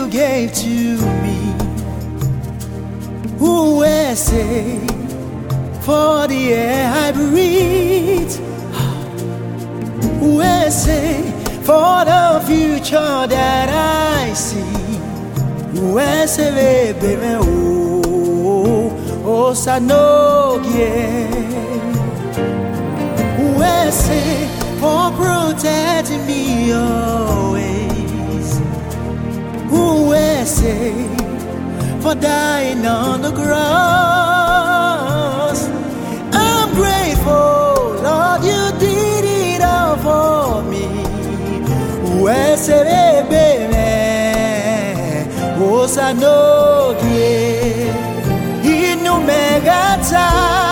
you gave to me. USA for the air I breathe. USA for the future that I see. USA baby, oh Sanogie. USA for protecting me always. USA for dying on the cross. I'm grateful, Lord, you did it all for me. USA baby, oh Sanogie. Inu megata.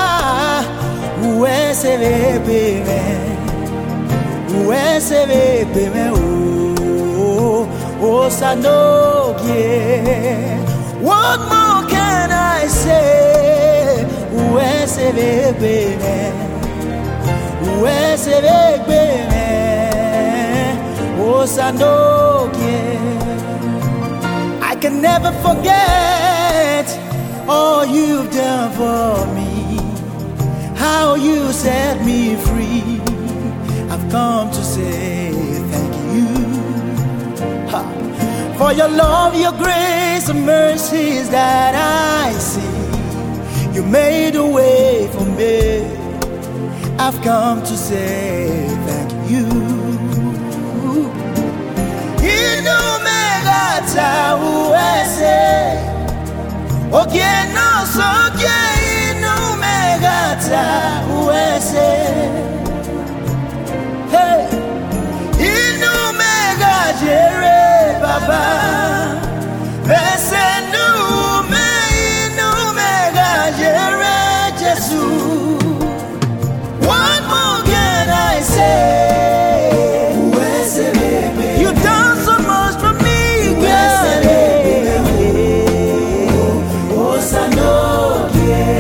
USA baby, USA baby, oh Sanogie. What more can I say? USA baby, USA baby, oh Sanogie. I can never forget all you've done for me. How you set me free. I've come to say thank you for your love, your grace, and mercies that I see. You made a way for me. I've come to say thank you. Inumegata USA. Okay, no, so okay. USA. Hey, Inumega Jere Baba. Vesenume Inumega Jere Jesus. What more can I say? USA, baby. You've done so much for me, girl. USA, baby. Oh, Sanogie.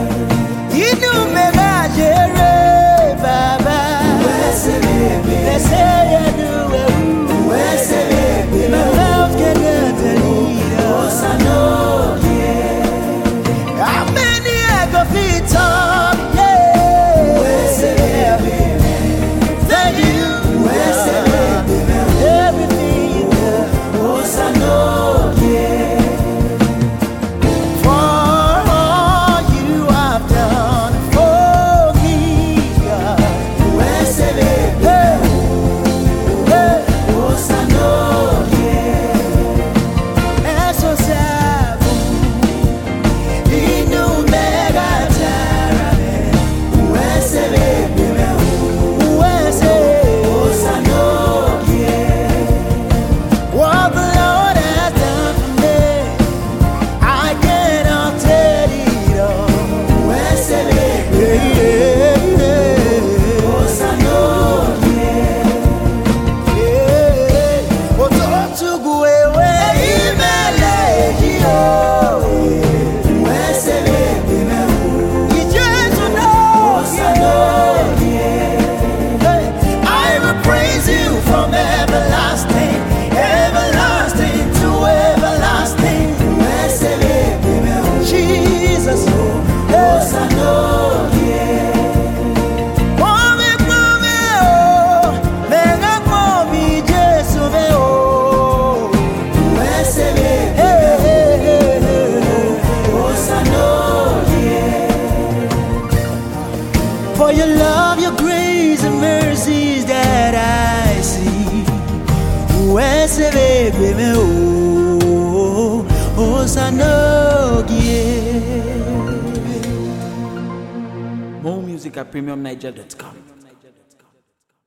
For your love, your grace, and mercies that I see. USA baby, oh Sanogie. More music at PremiumNiger.com.